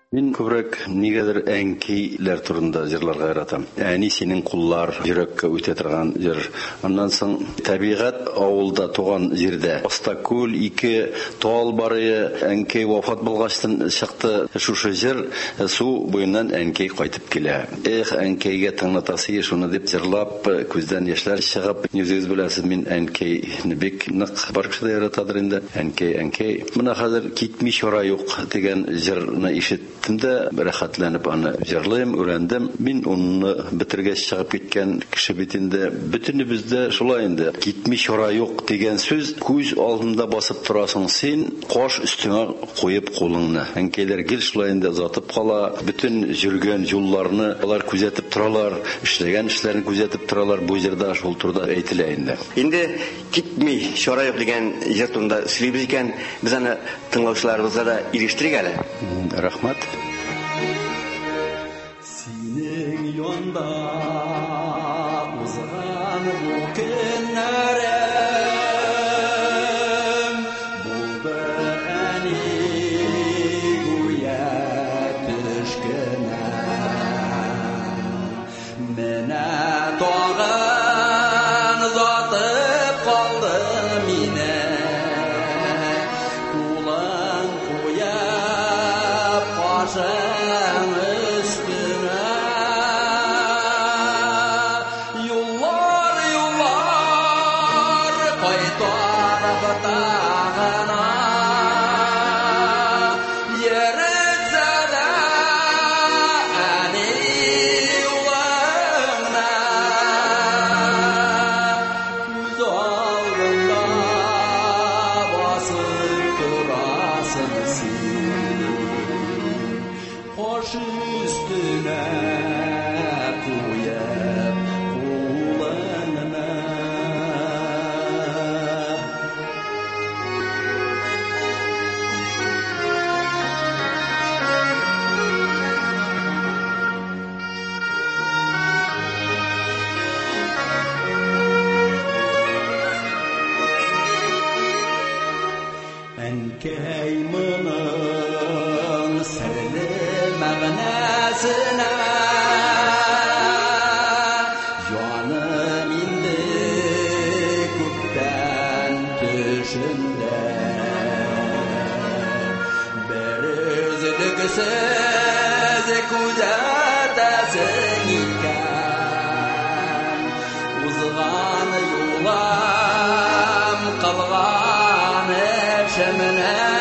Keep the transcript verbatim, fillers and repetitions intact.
Мин күбрәк нигәдер әнкейләр турында җырларга яратам. Әни синең куллар йөрәккә үтә торган җыр. Аннан соң табигать авылда туган җирдә. Астакүл ике тал бары әнкей вафат булгачтан чыкты. Шушы җыр су буеннан әнкей кайтып килә. Эх, әнкейгә тыңлатасы шуны дип җырлап, күздән яшьләр чыгып, үзегез беләсез, мин әнкейне бик нык бар кеше дә яратадыр инде. Әнкей, әнкей. Менә хәзер китми чара юк дигән җырны ишет Тимдә рәхәтләнеп аны җырлыйм, өйрәндем. Мин уны бетергәч чыгып киткән кеше бит инде бөтенебездә шулай инде. Китми чара юк дигән сүз күз алдында басып торасың син, каш өстеңә куеп кулыңны. Әнкәйләр гел шулай инде затып кала, бөтен җөргән юлларны алар күзәтеп торалар, эшләгән эшләрне күзәтеп торалар. Бу җырда шул турда әйтелә инде. Инде китми чара юк дигән җыр турында сөйлибез икән, без аны тыңлаучыларыбызга да ирештерик әле. Рәхмәт. Синең янда узган бу көннәрем булды әни гүя төшкенә. Менә тагын затып калды мине кулын куяп кашың өстенә. Юллар, юллар кайтарып тагына йөртсә дә әни улыңна күз алдында басып торасың син, кош өстенә куеп кулыңны. Әнкәй моның серле мәгънәсенә җаным инде күптән төшендә. Бер өзлексез күзәтәсең икән узган юлым кылган эшемне.